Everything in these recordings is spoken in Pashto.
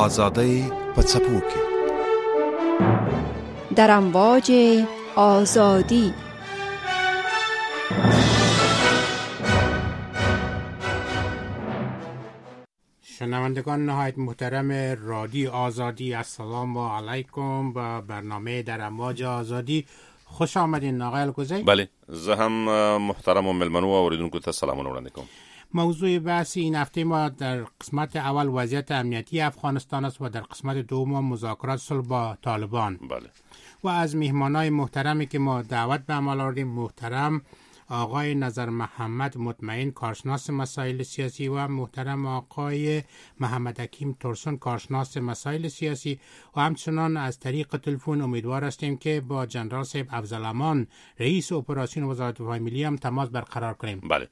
آزادی په څپو کې در امواج آزادی. شنوندگان نهایت محترم رادیو آزادی، السلام علیکم. با برنامه در امواج آزادی خوش آمدین آقای الگوزی. بله، زه هم محترم و ملمنو و اوریدونکو ته سلامونه وړاندې کوم. موضوع بحث این هفته ما در قسمت اول وضعیت امنیتی افغانستان است و در قسمت دوم مذاکرات صلح با طالبان. بله. و از میهمانای محترمی که ما دعوت به عمل آوردیم، محترم آقای نظر محمد مطمئن، کارشناس مسائل سیاسی، و محترم آقای محمد حکیم ترسون، کارشناس مسائل سیاسی، و همچنان از طریق تلفن امیدوار هستیم که با جنرال صاحب افضل امان رئیس اپراسیون وزارت دفاع ملی هم تماس برقرار کنیم. بله.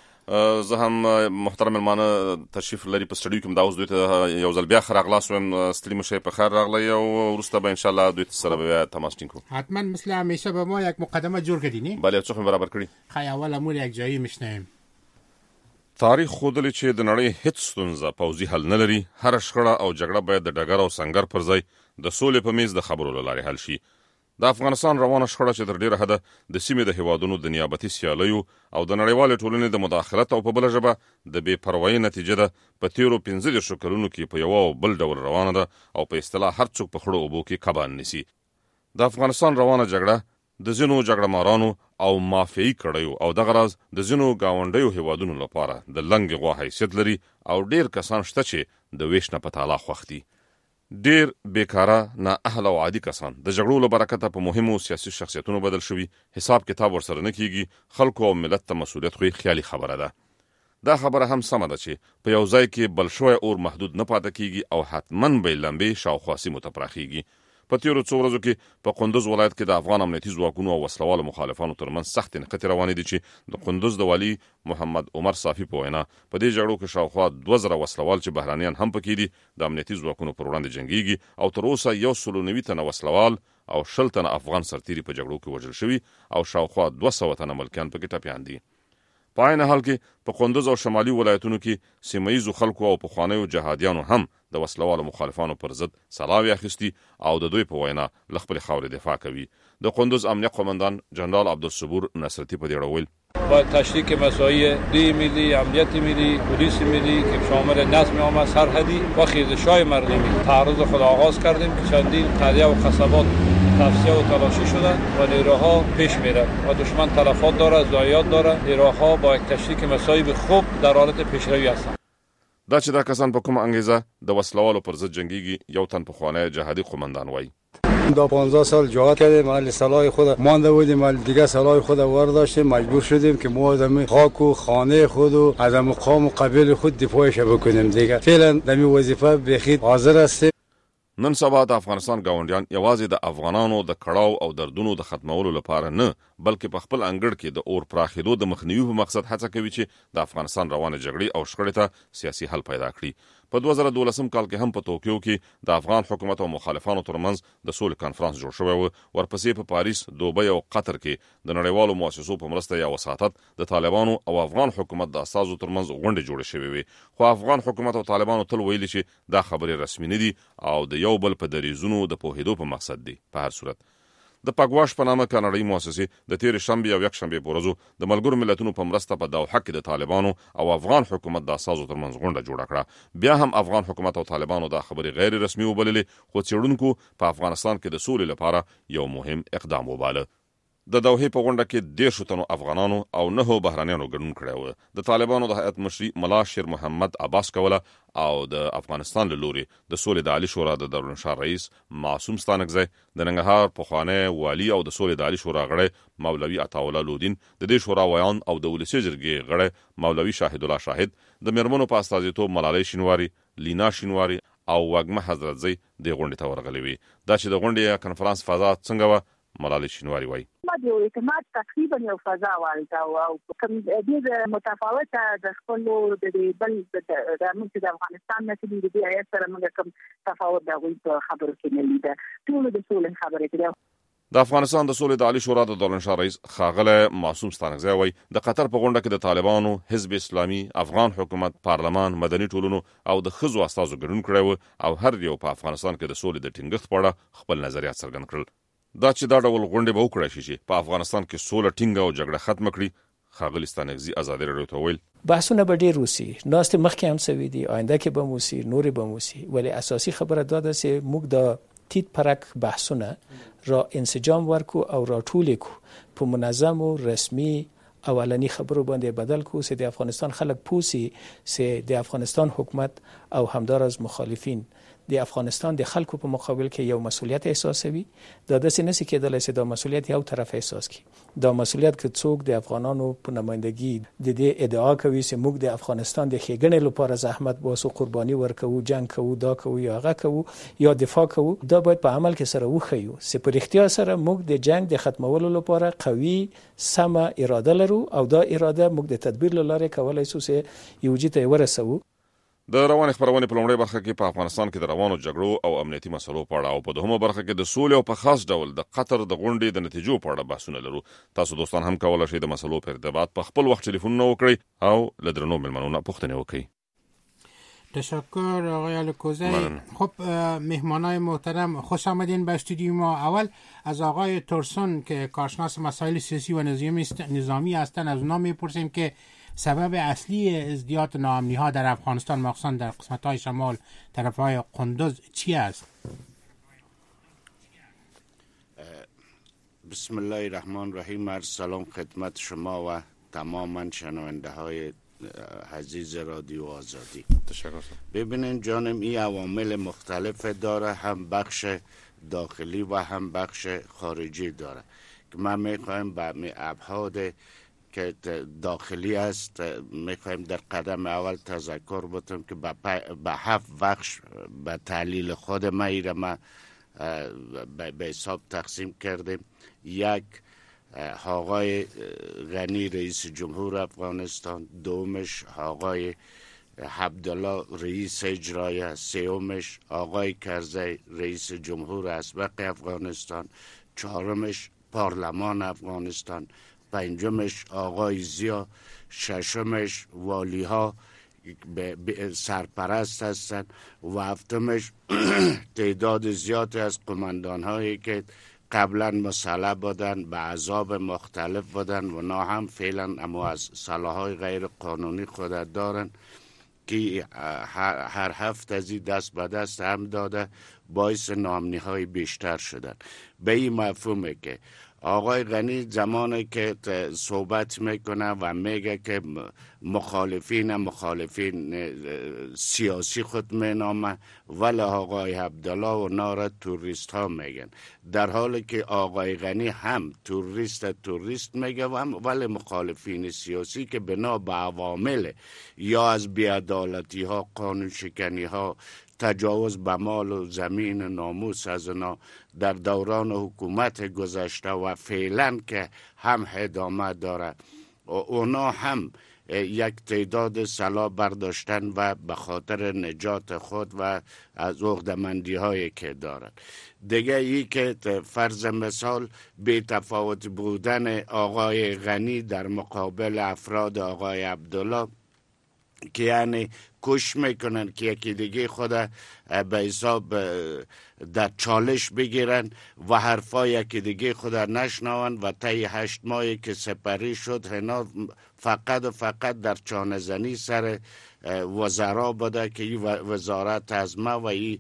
زه هم محترم ملمانه تشریف لري په سټډیو کې دا اوس دوی ته یو ځل بیا ښه راغلاست وایم. ستړي مه شئ، په خیر راغلی او وروسته به انشاءالله دوی سره به بیا تماس ټینګ کړو. حتما مثل همیشه به ما یک مقدمه جور کردین. بله، یو څه خو برابر کړي. خی اول امور یک جایی میشنیم. تاریخ ښودلی چې د نړۍ هیڅ ستونزه پوځي حل نه لري. هره شخړه او جګړه باید د ډګر او سنګر پر ځای د سولې په میز د خبرو له لارې حل شي. د افغانستان روانه شخړه چې تر ډیره حده د سیمې د هیوادونو د نیابتي سیالیو او د نړیوالې ټولنې د مداخلت او په بله ژبه د بې پروایۍ نتیجه ده. په تیرو 15 کلونو کې په یو او بل ډول روانه ده او په اصطلاح هر څوک په خړو اوبو کې کبان نیسي. د افغانستان روانه جګړه د ځینو جګړه مارانو او مافیایي کړیو او دغه راز د ځینو ګاونډیو هیوادونو لپاره د لنګې غوا حیثیت لري او ډیر کسان شته چې د ویش نه په تالا خوښ دي. ډیر بیکاره، نه اهل او عادي کسان د جګړو له برکته په مهمو سیاسي شخصیتونو بدل شوي. حساب کتاب ورسره نه کیږي. خلکو او ملت ته مسؤلیت خو خیالي خبره ده. دا خبره هم سمه ده چې په یو ځای کې بل شوی اور محدود نه پاتې کیږي او حتما به لمبې شاوخوا سیمو ته پراخیږي. په تیرو څو ورځو کې په قندوز ولایت کې د افغان امنیتي ځواکونو او وسلوالو مخالفانو ترمنځ سختې نښتې روانې دي چې د قندوز د والي محمد عمر صافي په وینا په دې جګړو کې شاوخوا 2000 وسلوال چې بهرانیان هم پکې دي د امنیتي ځواکونو پر وړاندې جنګیږي او تر اوسه 190 تنه وسلوال او 60 تنه افغان سرتیري په جګړو کې وژل شوي او شاوخوا 200 تنه ملکیان پکې ټپیان دي. په عین حال کې په قندوز او شمالي ولایتونو کې سیمه‌ییزو خلکو او پخوانیو جهادیانو هم د وسلوالو مخالفانو پر ضد سلاوي اخیستي او د دوی په وینا له خپل خاورې دفاع کوي. د قندوز امنیه قومندان جنرال عبدالصبور نصرتی په دې اړه ویل: با تشریک مسائل دی ملی، امنیت ملی، پلیس ملی که شامل نظم عام سرحدی و خیزش‌های مردمی تعرض خود آغاز کردیم که چندین قریه و قصبات تفسیه و تلاشی شده و نیروها پیش میره و دشمن تلفات داره، ضایعات داره. نیروها با یک تشریک مسائل خوب در حالت پیشروی هستند. دا چې دا کسان په کومه انګیزه د وسلوالو پر ضد جنگیږي، یو تن پخوانی جهادي قومندان وایي: دا 15 سال جهاد کردیم، محل سلاح خود مانده بودیم، محل دیگه سلاح خود ورداشتیم، مجبور شدیم که ما از خاک و خانه خود و از مقام و قبیل خود دفاعش بکنیم. دیگه فعلا دمی وظیفه بخید حاضر هستیم. نن سبا د افغانستان ګاونډیان یوازې د افغانانو د کړاو او دردونو د ختمولو لپاره نه، بلکې په خپل انګړ کې د اور پراخېدو د مخنیوي په مقصد هڅه کوي چې د افغانستان روانه جګړې او شخړې ته سیاسي حل پیدا کړي. په 2012 کال کې هم په توکیو کې د افغان حکومت او مخالفانو ترمنځ د سولې کانفرنس جوړ شوی و. ورپسې په پاریس، دوبۍ او قطر کې د نړیوالو مؤسسو په مرسته یا وساطت د طالبانو او افغان حکومت د اساسو ترمنځ غونډې جوړې شوې وي. خو افغان حکومت او طالبانو تل ویلي چې دا خبرې رسمي نه دي او د یو بل په دریزونو د پوهېدو په مقصد دي. په هر صورت د پګواش په نامه کاناډایي مؤسسې د تېرې شنبې او یکشنبې په ورځو د ملګرو ملتونو په مرسته په دوحه کې د طالبانو او افغان حکومت د اساسو ترمنځ غونډه جوړه کړه. بیا هم افغان حکومت او طالبانو دا خبرې غیر رسمي وبللې، خو څېړونکو په افغانستان کې د سولې لپاره یو مهم اقدام وباله. د دوحې په غونډه کې 13 تنو افغانانو او 9 بهرانیانو ګډون کړی و. د طالبانو د هیئت مشري ملا شیر محمد عباس کوله او د افغانستان له لوري د سولې د عالی شورا د دارالانشار رئیس معصوم ستانکزی، د ننګرهار پخوانی والي او د سولې د عالی شورا غړی مولوي عطاالله لودین، د دې شورا ویان او د ولسي جرګې غړی مولوي شاهد الله شاهد، د میرمنو په استازیتوب ملالۍ شینواري، لینا شینواري او وږمه حضرتزی د غونډې ته ورغلي وي. دا چې د غونډې کنفرانس فضا څنګه و، ملالۍ شینواري وایي: د اعتماد تقریبا یو فضا والده او کوم دې متفاوته د خپل د بل د موږ د افغانستان نه چې د آیت سره موږ کوم تفاوت دا وایي په خبرو کې نه لیده. ټول د سولې خبرې کوي. د افغانستان د سولې د عالی شورا د دولنشاه رئیس ښاغلی معصوم ستانکزی وایي د قطر په غونډه کې د طالبانو، حزب اسلامي، افغان حکومت، پارلمان، مدني ټولنو او د ښځو استازو ګډون کړی و او هر یو په افغانستان کې د سولې د ټینګښت په اړه خپل نظریات څرګند کړل. دا چې دا ډول غونډې به وکړای شي چې په افغانستان کې سوله ټینګه او جګړه ختمه کړي. ښاغلي ستانکزي ازادي راډیو ته وویل بحثونه به ډېر وسي، ناستې مخکې هم سوي دي، آینده کې به موسی، نورې به موسی، ولی اساسي خبره دا ده چې موږ د تیت پرک بحثونه را انسجام ورکو او را ټول کو په منظم و رسمي اولنی خبرو باندې بدل کو چې د افغانستان خلک پوسی چې د افغانستان حکومت او همدار از مخالفین د افغانستان د خلکو په مقابل کې یو مسولیت احساسوي. دا داسې نسی کېدلی چې دا مسولیت یو طرف احساس کړي. دا مسولیت که څوک د افغانانو په نمایندګي د دې ادعا کوي چې موږ د افغانستان د ښېګڼې لپاره زحمت باسو، قرباني ورکوو، جنگ کوو، دا کوو یا هغه کوو یا دفاع کوو، دا باید په عمل کې سره وښیو چې په رښتیا سره موږ د جنگ د ختمولو لپاره قوي سمه اراده لرو او دا اراده موږ د تدبیر له لارې کولی شو چې یو ځای ته ورسوو. د روانې خپرونې په لومړۍ برخه کې په افغانستان کې د روانو جګړو او امنیتي مسلو په اړه او په دوهمه برخه کې د سولې او په خاص ډول د قطر د غونډې د نتیجو په اړه بحثونه لرو. تاسو دوستان هم کولی شئ د مسلو په ارتباط په خپل وخت تلیفونونه وکړئ او له درنو مېلمنو نه پوښتنې وکړئ. تشکر آقای الکوزی. خب مهمانای محترم، خوش آمدین به استودیوی ما. اول از آقای تورسون که کارشناس مسائل سیاسی و نظامی هستند از اونا میپرسیم که سبب اصلی ازدیاد ناامنی ها در افغانستان مخصوصا در قسمت های شمال طرف های قندوز چی است؟ بسم الله الرحمن الرحیم. عرض سلام خدمت شما و تماما شنونده های عزیز رادیو آزادی. ببینین جانم، این عوامل مختلف داره، هم بخش داخلی و هم بخش خارجی داره که من میخوایم به ابعاد که داخلی است میخوایم در قدم اول تذکر بتم که به 7 بخش به تحلیل خود ما ایره ما به حساب تقسیم کردیم. یک، آقای غنی رئیس جمهور افغانستان، دومش آقای عبدالله رئیس اجرایی، سومش آقای کرزی رئیس جمهور اسبق افغانستان، چهارمش پارلمان افغانستان، پنجمش آقای زیا، ششمش والی ها سرپرست هستند و هفتمش تعداد زیادی از قماندان هایی که قبلا مسلح بودن به عذاب مختلف بودن و نا هم فعلا اما از سلاحهای غیر قانونی خود دارن که هر هفته از دست به دست هم داده باعث ناامنی های بیشتر شدن. به این مفهومه که آقای غنی زمانی که صحبت میکنه و میگه که مخالفین سیاسی خود مینامه، ولی آقای عبدالله و نارا توریست ها میگن، در حالی که آقای غنی هم توریست میگه ولی مخالفین سیاسی که بنا به عوامل یا از بی‌عدالتی ها، قانون شکنی ها، تجاوز به مال و زمین، ناموس از اونا در دوران حکومت گذشته و فعلا که هم ادامه داره، اونا هم یک تعداد سلاح برداشتن و به خاطر نجات خود و از عقده‌مندی هایی که دارد. دیگه ای که فرض مثال بی تفاوت بودن آقای غنی در مقابل افراد آقای عبدالله که یعنی کش میکنن که یکی دیگه خود به حساب در چالش بگیرن و حرفای یکی دیگه خود نشنون و طی 8 ماهی که سپری شد هنا فقط در چانه زنی سر وزرا بوده که این وزارت از ما و این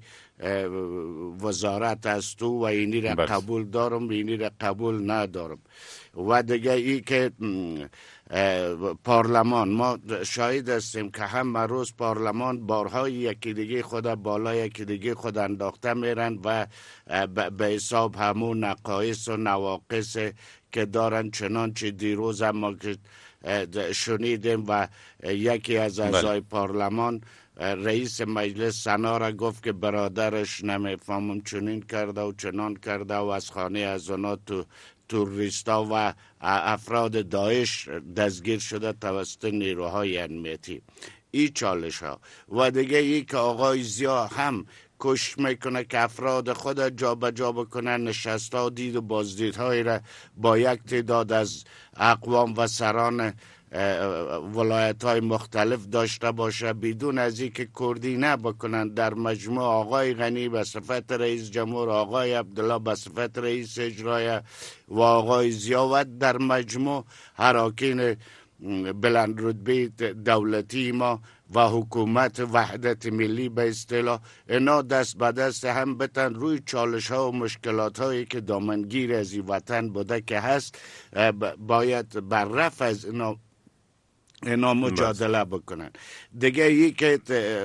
وزارت از تو و اینی را قبول دارم و اینی را قبول ندارم. و دیگه ای که پارلمان، ما شاهد هستیم که هم روز پارلمان بارهای یکی دیگه خود بالا یکی دیگه خود انداخته میرن و به حساب همون نقایص و نواقص که دارن، چنانچه دیروز هم که شنیدیم و یکی از اعضای پارلمان رئیس مجلس سنا را گفت که برادرش نمیفهمم چنین کرده و چنان کرده و از خانه از اونا توریستا و افراد داعش دستگیر شده توسط نیروهای امنیتی. این چالش ها و دیگه ای که آقای زیا هم کوشش میکنه که افراد خود جابجا بکنه، نشست‌ها، دید و بازدیدهایی را با یک تعداد از اقوام و سران ولایت های مختلف داشته باشه، بدون از اینکه کردی نبکنند. در مجموع آقای غنی به صفت رئیس جمهور، آقای عبدالله به صفت رئیس اجرایی و آقای ضیاء در مجموع اراکین بلند رتبه دولتی ما و حکومت وحدت ملی به اصطلاح، اینا دست به دست هم بتن روی چالش ها و مشکلات هایی که دامنگیر از این وطن بوده که هست باید بر رفع از اینا مجادله بکنن. دیگه یکی که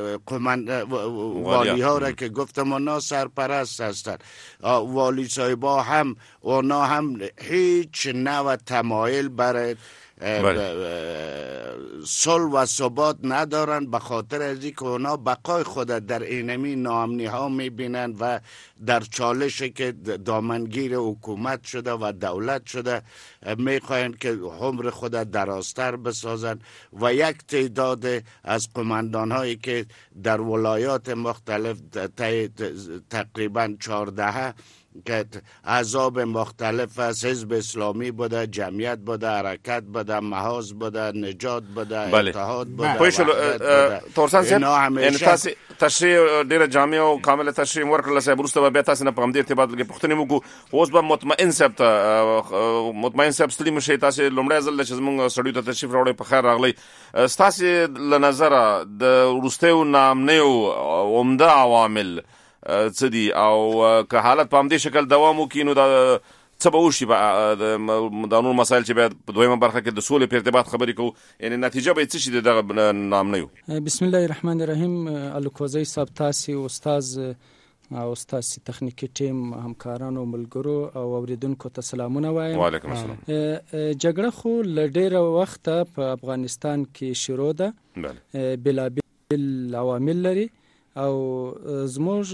والی ها را که گفتم اونا سرپرست هستن، والی صاحبا هم اونا هم هیچ نوع تمایل برای صلح و ثبات ندارن، به خاطر از اینکه اونا بقای خود در اینمی ناامنی ها میبینن و در چالشی که دامنگیر حکومت شده و دولت شده میخواین که عمر خود درازتر بسازن و یک تعداد از قماندان هایی که در ولایات مختلف تقریبا 14 که احزاب مختلف از حزب اسلامی بوده، جمعیت بوده، حرکت بوده، محاز بوده، نجات بوده، اتحاد بوده، تورسان صاحب ان تاسو تشریح ډیره جامع او کامله تشریح ورکړل صاحب، وروسته به تاسو نه په همدې ارتباط کې پوښتنه وکړو. اوس به مطمئن صاحب ستړي مشي، تاسو لومړی ځل چې زموږ سړیو ته تشریف راوړی په خیر راغلی. تاسو له نظره د وروستیو ناامنیو عمده عوامل څه دي او که حالت په همدې شکل دوام وکړي نو دا څه به وشي؟ د نور مسایل چې باید په دویمه برخه کې د سولې په ارتباط خبرې کوو، یعنې نتیجه به یې څه شي د دغه ناامنیو؟ بسم الله الرحمن الرحیم. الکوزی صاحب، تاسو استاز او ستاسو تخنیکی ټیم، همکارانو، ملګرو او اوریدونکو ته سلامونه وایم. وعلیکم السلام. جګړه خو له ډیره وخته په افغانستان کې شروع ده، بلابل عوامل لري او زموږ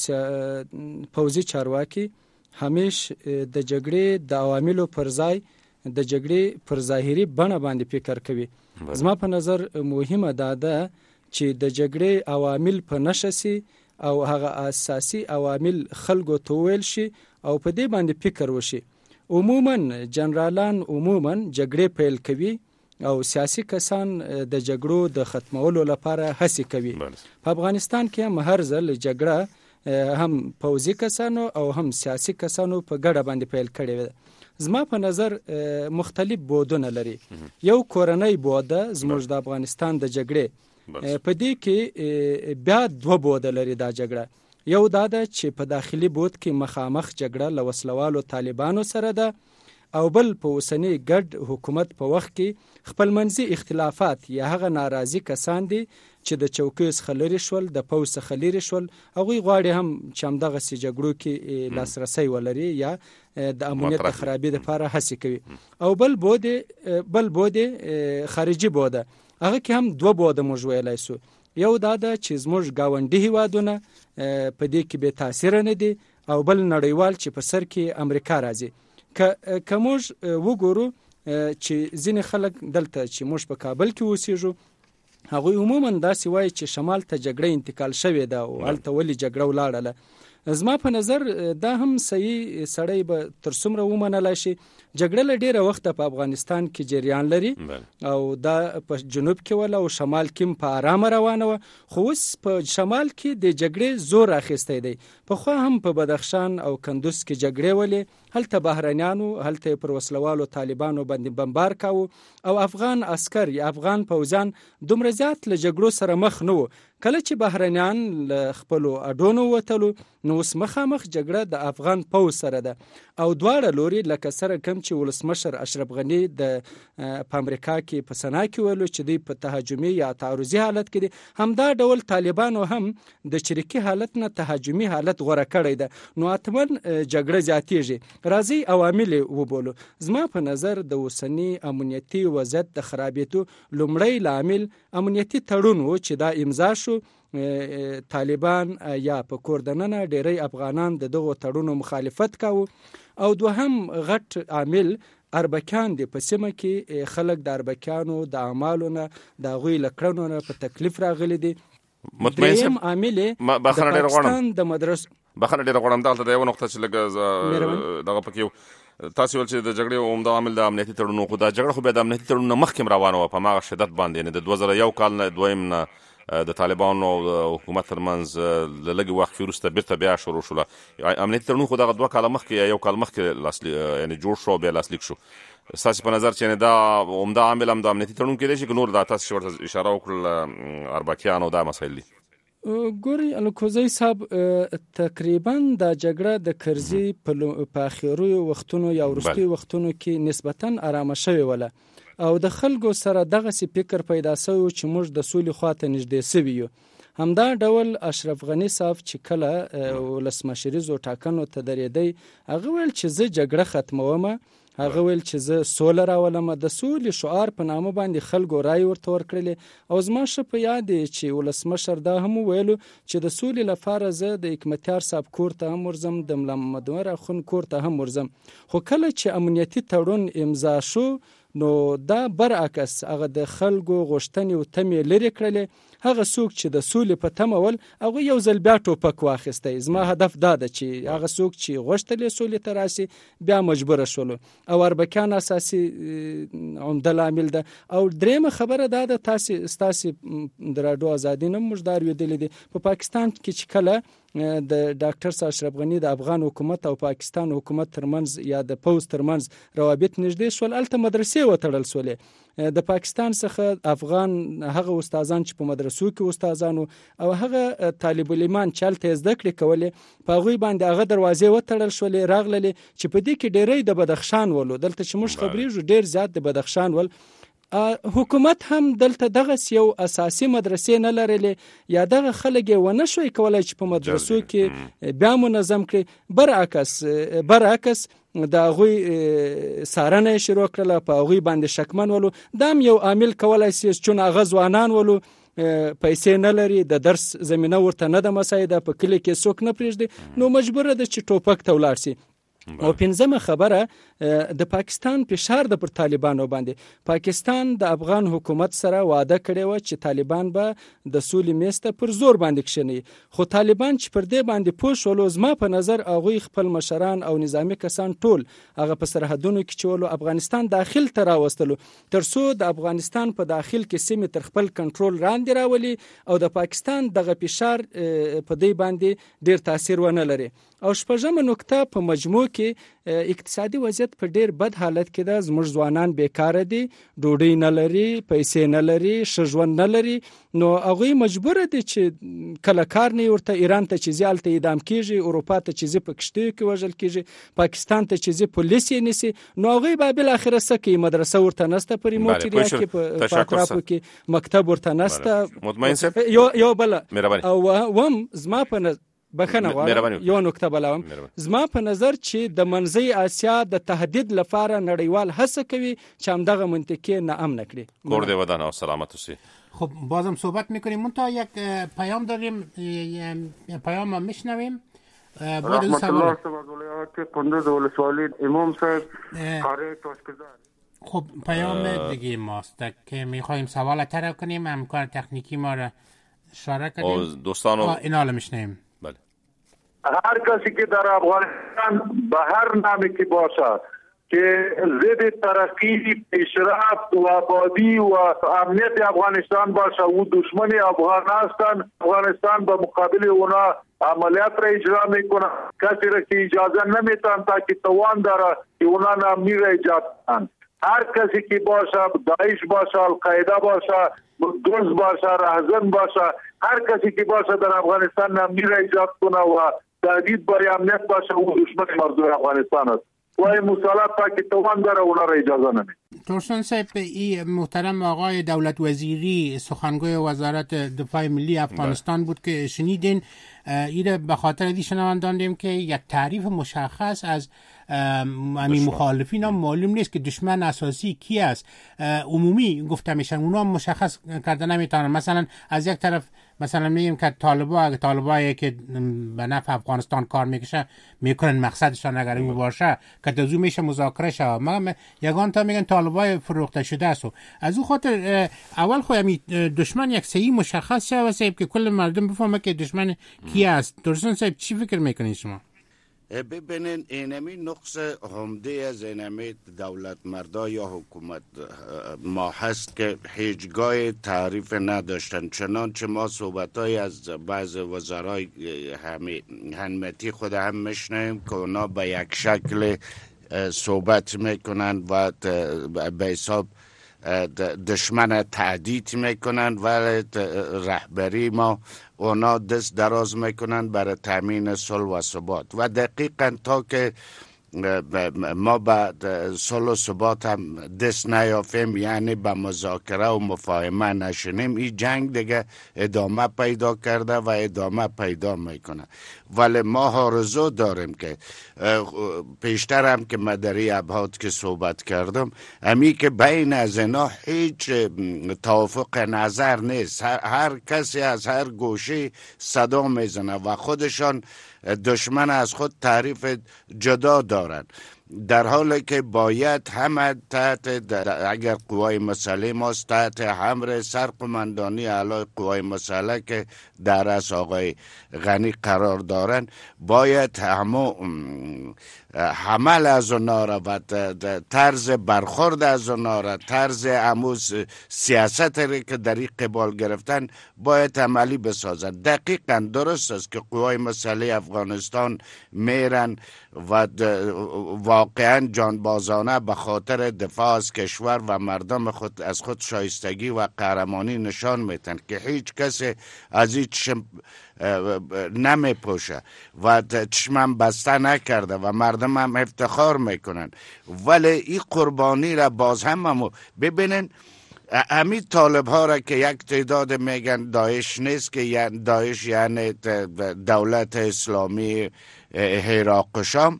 پوځي چارواکي همیش د جګړې د عواملو پر ځای د جګړې پر ظاهري بڼه باندې فکر کوي. زما په نظر مهمه ده چې د جګړې عوامل په نښه سي او هغه اساسي عوامل خلکو ته ویل شي او په دې باندې فکر وشي. عموما جنرالان عموما جګړې پیل کوي او سیاسي کسان د جګړو د ختمولو لپاره هڅې کوي. په افغانستان کې هم هر ځل جګړه هم پوځي کسانو او هم سیاسي کسانو په ګډه باندې پیل کړې ده. زما په نظر مختلف بودونه لري. یو کورنۍ بوده زموږ د افغانستان د جګړې په دې کې بیا دوه بوده لري دا جګړه. یو دا ده چې په داخلي بود کې مخامخ جګړه له وسلوالو طالبانو سره ده، او بل په اوسنی ګډ حکومت په وخت کې خپلمنځي اختلافات یا هغه ناراضي کسان دي چې د چوکۍ څخه لرې شول، د پوځ څخه لرې شول، هغوی غواړي هم چې همدغسې جګړو کې لاسرسی ولري یا د امنیت د خرابۍ دپاره هڅې کوي. او بل بود خارجي بوده، هغه کې هم دوه بوده موږ ویلی سو. یو دا ده چې زموږ ګاونډي هیوادونه په دې کې بې تاثیره نه دي، او بل نړیوال چې په سر کې امریکا راځي. که موږ وګورو چې ځینې خلک دلته چې موږ په کابل کې اوسېږو، هغوی عموما داسې وایي چې شمال ته جګړه انتقال شوې ده او هلته ولې جګړه ولاړله. زما په نظر دا هم صحیح سړی به تر څومره ومنلی شي. جګړه له ډیره وخته په افغانستان کې جریان لري او دا په جنوب کې ولا او شمال کې په آرامه روانه وه، خو اوس په شمال کې د جګړې زور اخیستی دی. پخوا هم په بدخشان او کندوز کې جګړې ولې، هلته بهرنیانو هلته پر وسلوالو طالبانو باندې بمبار کاوه او افغان عسکر یا افغان پوځیان دومره زیات له جګړو سره مخ نه وو. کله چې بهرنیان له خپلو اډونو وتلو نو اوس مخامخ جګړه د افغان پوځ سره ده او دواړه لوري لکه سره کم چې ولسمشر اشرف غني د په امریکا کې په سنا کې ویلو چې دوی په تهاجمي یا تعرضي حالت کې دي، همدا ډول طالبانو هم د چریکي حالت نه تهاجمي حالت غوره کړی ده. نو اتمن جګړه زیاتیږي. راځي عوامل وبولو. زما په نظر د اوسنی امنیتي وضعیت د خرابېدو لومړی لامل امنیتي تړون و چې دا امضا شو. طالبان یا په کور دننه ډیری افغانان دغه تړونو مخالفت کاوه. او دوهم غټ عامل اربکیان دي. په سیمه کې خلک د اربکیانو د اعمالو نه د هغوی له کړنو نه په تکلیف راغلي دي دریم عامل د پاکستان د مدرسو بخنه ډیره غواړم دلته د یو نقطه چې لګ دغه پکې تاسو ول چې د جګړې عمده عامل د امنیتي تړونونو خو دا جګړه خو به د امنیتي تړونونو مخکې روانه و په ماغه شدت باندې نه د 2001 کال نه دویم نه د طالبانو او حکومت ترمنځ لږ وخت وروسته بیرته بیا شروع شول. امنیتي تړون خو دغه 2 کال مخکې یو کال مخکې یعنی جوړ شو بیا لاسلیک شو. تاسو په نظر چې دا عمده عامل هم د امنیتي تړون کې دی چې نور د تاسو ورته اشاره وکړل اربکیانو دا مسایل دي؟ ګوري الکوزی صاحب تقریبا د جګړه د کرزي په اخیرو وختونو یا وروستي وختونو کې نسبتا آرامه شوې وله او د خلکو سره دغه سی فکر پیدا شو چې موږ د سولې خواته نږدې سوي یو. همدا ډول اشرف غنی صاحب چې کله ولسمشریزو ټاکنو ته درېدی هغه ویل چې زه جګړه ختموم، هغه ویل چې زه سوله راولم. د سولې شعار په نامه باندې خلکو رای ورته ورکړلې او زما ښه په یاد دی چې ولسمشر دا هم ویلو چې د سولې لپاره زه د حکمتیار صاحب کور ته هم ورځم، د ملا محمد عمر اخون کور ته هم ورځم. خو کله چې امنیتي تړون امضا شو نو دا برعکس هغه د خلکو غوښتنې او تمې لري کړلې. هغه څوک چې د سولې په تمه ول هغه یو ځل بیا ټوپک واخیستی. زما هدف دا ده چې هغه څوک چې غوښتلې سولې ته راسي بیا مجبور شول او اربکیان اساسي عمده عامل ده. او دریمه خبره دا ده تاسو د راډیو ازادي نه مجدار ویدلې دي په پاکستان کې چې کله د ډاکټر اشرف غنی د افغان حکومت او پاکستان حکومت ترمنځ یا د پوز ترمنځ روابط نږدې شول، الته مدرسې وتړل شولې. د پاکستان څخه افغان هغه استادان چې په مدرسو کې استادانو او هغه طالب الایمان چلته زده کړې کولې په غوي باندې هغه دروازې وتړل شولې راغللې چې په دې کې ډېرې د بدخشان ولو دلته چې موږ خبرېږو ډېر زیات د بدخشان ول. حکومت هم دلته دغه یو اساسي مدرسې نه لرلې یا دغه خلک ونه شوي کولای چې په مدرسو کې بیا منظم کړي. برعکس د غوي سارنه شروع کړله په غوي باندې شکمن ولو. دا یو عامل کولای شي چې هغه ځوانان ولو پیسې نه لري، د درس زمينه ورته نه د مسایده په کلی کې څوک نه پریږدي نو مجبور ده چې ټوپک ته ولاړ شي. او پنځمه خبره د پاکستان فشار د پر طالبانو باندې. پاکستان د افغان حکومت سره وعده کړې و چې طالبان به د سولې میسته پر زور باندې کښیني، خو طالبان چې پر دې باندې پوه شول زما په نظر هغوی خپل مشران او نظامی کسان ټول هغه په سرحدونو کې چولو افغانستان داخل ته راوستلو تر څو د افغانستان په داخل کې سیمې تر خپل کنټرول راندې راولي او د پاکستان دغه فشار په دې باندې ډیر تاثیر ونه لري. او شپږمه نکته په مجموع کې اقتصادي وضعیت په ډیر بد حالت کې ده. زموږ ځوانان بیکاره دي، ډوډۍ نه لري، پیسې نه لري، ښه ژوند نه لري، نو هغوی مجبور دي چې کله کار نه ورته ایران ته چې هلته اعدام کیږي، اروپا ته چې په کشتیو کې وژل کیږي، پاکستان ته چې پولیس یې نیسي، نو هغوی به بالاخره څه کوي؟ مدرسه ورته نسته، په ریموټ ایریا کې په اطرافو کې مکتب ورته نسته. مطمئن صاحب یو بل او هم زما په بخنه غواړم یو نکته بلوم. زما په نظر چې د منځي آسیا د تهدید لپاره نړیوال هڅه کوي چې همدغه منطقه ناامن کړي. کور دې ودان او سلامت اوسئ. خب بازم صحبت میکنیم. منتها یک پیام داریم، پیام هم میشنویم. رحمت الله صاحب قندوز ولسوالی امام صاحب قاره تاشکزار. خب پیام دیگه ماست که میخوایم سوال طرح کنیم، همکار تکنیکی ما را اشاره کنیم. دوستانو اینا رو میشنویم. هر کسی که در افغانستان به هر نامی که باشه که ضد ترقی، پیشرفت و آبادی و امنیت افغانستان باشه او دشمن افغان هستند. افغانستان به مقابل اونا عملیات را اجرا میکنه. کسی را که اجازه نمیتن تا که توان داره که اونا نامی را ایجاد کنند. هر کسی که باشه، داعش باشه، القاعده باشه، دوست باشه، رهزن باشه، هر کسی که باشه در افغانستان نامی را ایجاد کنه و تهدید برای امنیت باشه او دشمن مردم افغانستان است. و این مسئله تا که توان داره اونا را اجازه نمیده. ترسون صاحب، این محترم آقای دولت وزیری سخنگوی وزارت دفاع ملی افغانستان بود که شنیدین. ایره به خاطر دی شنوندان دیم که یک تعریف مشخص از مخالفین هم معلوم نیست که دشمن اساسی کی است. عمومی گفته میشن، اونا مشخص کرده نمیتونن. مثلا از یک طرف مثلا میگیم که طالبایی که به نفع افغانستان کار میکنن مقصدشان اگر این باشه که دزو میشه مذاکره شه. ما یگان تا میگن طالبای فروخته شده است. از او خاطر اول خو دشمن یک صحیح مشخص شه و صاحب که کل مردم بفهمه که دشمن کی است. درستون صاحب چی فکر میکنین شما؟ ببینین اینمی نقص عمده از اینمی دولت مردا یا حکومت ما هست که هیچگاه تعریف نداشتن. چنانچه ما صحبتای از بعض وزرای همتی خود هم میشنیم که اونا به یک شکل صحبت میکنن و به حساب دشمن تهدید میکنن ولی رهبری ما اونا دست دراز میکنن برای تامین صلح و ثبات و دقیقاً تا که ما بعد صلح و ثبات هم دست نیافیم، یعنی به مذاکره و مفاهمه نشینیم، این جنگ دیگه ادامه پیدا کرده و ادامه پیدا میکنه. ولی ما آرزو داریم که پیشتر هم که مدری ابعاد که صحبت کردم امی که بین از اینا هیچ توافق نظر نیست. هر کسی از هر گوشه صدا میزنه و خودشان دشمن از خود تعریف جدا دارند، در حالی که باید همه تحت اگر قوای مسلح ماست تحت امر سرقماندانی اعلی قوای مسلح که در از آقای غنی قرار دارن باید حمل از اونا را و طرز برخورد از اونا را، طرز اموز سیاست را که در این قبال گرفتن باید عملی بسازن. دقیقا درست است که قوای مسلح افغانستان میرن و واقعا جانبازانه به خاطر دفاع از کشور و مردم خود از خود شایستگی و قهرمانی نشان میتن که هیچ کسی از این چشم نمی پوشه و چشمم بسته نکرده و مردم هم افتخار میکنن. ولی این قربانی را باز هم ببینن. همین طالب ها را که یک تعداد میگن داعش نیست، که داعش یعنی دولت اسلامی عراق و شام،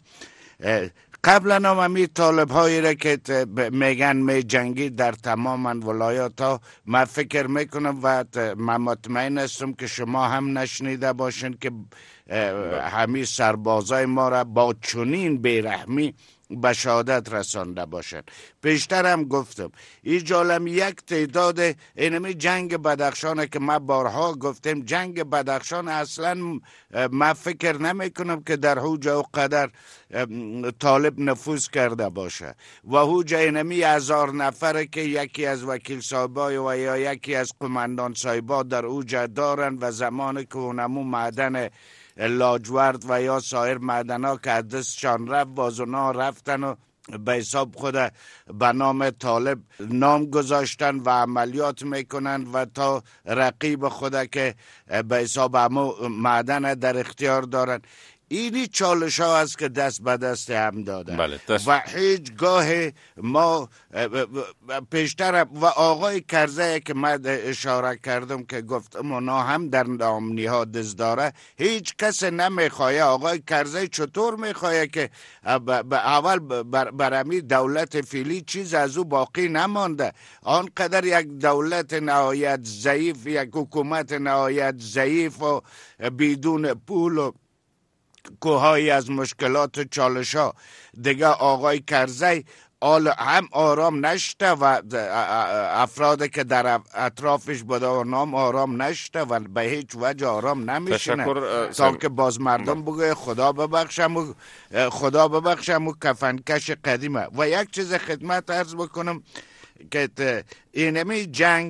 قبلا هم همی طالب هایی را که میگن می جنگی در تمام ولایات ها، من فکر میکنم و من مطمئن هستم که شما هم نشنیده باشین که همی سربازای ما را با چنین بیرحمی به شهادت رسانده باشد. پیشتر هم گفتم این جالم یک تعداد اینمی جنگ بدخشانه که ما بارها گفتیم جنگ بدخشان اصلا ما فکر نمی کنم که در حوجه و قدر طالب نفوذ کرده باشه و حوجه اینمی 1000 نفره که یکی از وکیل صاحبای و یا یکی از قماندان صاحبا در حوجه دارن و زمان که اونمو معدن لاجورد و یا سایر معدن‌ها که از دستشان رفت باز اونا رفتن و به حساب خود به نام طالب نام گذاشتن و عملیات میکنن و تا رقیب خود که به حساب همو معدن در اختیار دارن. اینی چالش ها است که دست به دست هم دادن. بله، و هیچگاه ما پیشتر و آقای کرزی که من اشاره کردم که گفتم اونا هم در نام نهاد دست داره، هیچ کس نمیخواه. آقای کرزی چطور میخواه که اول برمی دولت فعلی چیز از او باقی نمانده؟ آنقدر یک دولت نهایت ضعیف، یک حکومت نهایت ضعیف و بدون پول و کوهایی از مشکلات و چالش ها دیگه آقای کرزی هم آرام نشته و افراد که در اطرافش بوده و نام آرام نشته و به هیچ وجه آرام نمیشنه تا که باز مردم بگه خدا ببخشم و کفنکش قدیمه. و یک چیز خدمت عرض بکنم که اینمی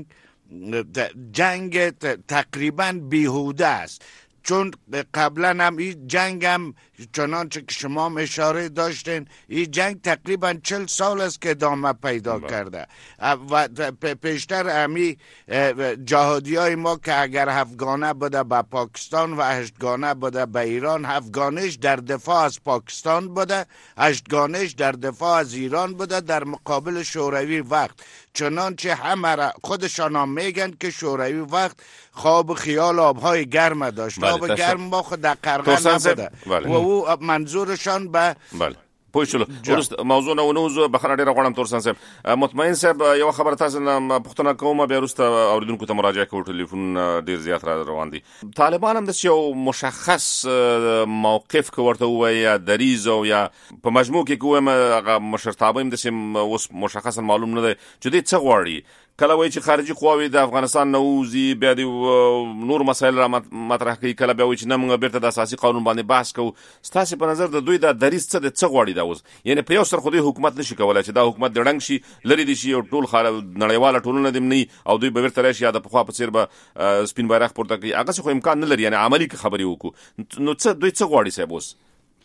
جنگ تقریبا بیهوده است، چون قبلا هم این جنگ هم چنانچه که شما اشاره داشتین این جنگ تقریبا 40 سال است که ادامه پیدا کرده و پیشتر همی جهادی های ما که اگر 7 گانه بوده به پاکستان و 8 گانه بوده به ایران، 7 گانهش در دفاع از پاکستان بوده، 8 گانهش در دفاع از ایران بوده در مقابل شوروی وقت. چنانچه همه خودشان هم میگن که شوروی وقت خواب خیال آبهای گرم داشت. آب گرم ما خود در قرقه نبوده و او منظورشان به پوه شو ورست موضوع نه ونوزو بخره ډیره غواړم تورسن صاحب مطمئن صاحب یو خبر تاسو نه پښتنه کومه بیا ورست اوریدونکو ته مراجعه کوو ټلیفون ډیر زیات را روان دي طالبان هم د یو مشخص موقف کوورته وای یا دریز او یا په مجموع کې کومه مشرتابه هم د سیم اوس مشخصا معلوم نه دی چې دې څه غواړي کله وای چې خارجي قواوی د افغانستان نوزي بیا د نور مسایل را مطرح کوي کله بیا وای چې نن موږ بیرته د اساسي قانون باندې بحث کوو ستاسو په نظر د دوی د دریز څه د څه غواړي دا اوس یعنی په یو سر خو دوی حکومت نشي کولای چې دا حکومت د رنګ شي لري دي شي او ټول نړیواله ټولنه دې نه او دوی به بیرته راشي یا د پخوا په څیر به سپین بیرغ پورته کوي هغه څه خو امکان نه لري یعنی عملی خبرې وکړو نو څه دوی څه غواړي صاحب اوس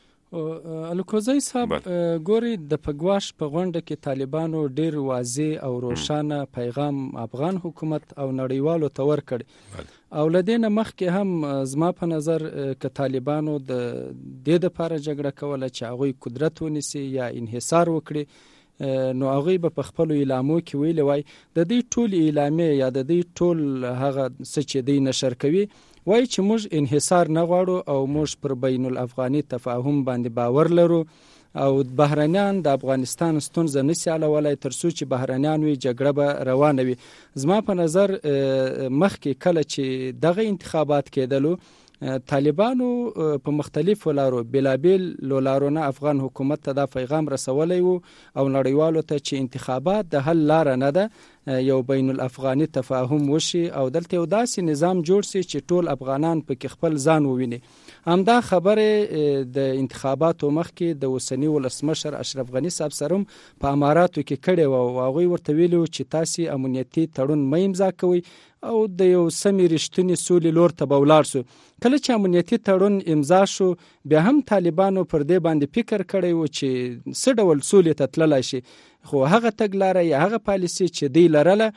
الکوزی صاحب ګوري د پګواش په غونډه کې طالبانو ډیر واضح او روښانه پیغام افغان حکومت او نړیوالو ته ورکړ او لدینه مخکې هم زما په نظر ک طالبانو د دې لپاره جګړه کوله چې هغه قدرت ونیسي یا انحصار وکړي نو هغه په خپل اعلامو کې ویل وای د دې ټول اعلامي یا د دې ټول هغه څه چې دی نشر کوي وای چې موږ انحصار نه غواړو او موږ پر بین الافغاني تفاهم باندې باور لرو او بهرانيان د افغانستان ستونزه نشي حلولای تر څو چې بهرانيان وي جګړه به روانه وي زما په نظر مخکې کله چې دغه انتخابات کېدلو طالبانو په مختلفو لارو بلابل لارونه افغان حکومت ته دا پیغام رسولای وو او نړیوالو ته چې انتخابات د حل لار نه ده یو بین الافغاني تفاهم وشي او دلته یو داسې نظام جوړ شي چې ټول افغانان په خپل ځان وویني همدا خبره د انتخاباتو مخکې د وسنی ولسمشر اشرف غنی صاحب سره په اماراتو کې کړي وو او هغه ورته ویلو چې تاسو امنیتي تړون مې امضا کوئ او د یو سمې رښتینی سولې لور ته بولار سو کله چې امنیتي تړون امضا شو بیا هم طالبانو پر دې باندې فکر کړی و چې څه ډول سولې ته تللی شي خو هغه تګلاره یا هغه پالیسي چې دی لرله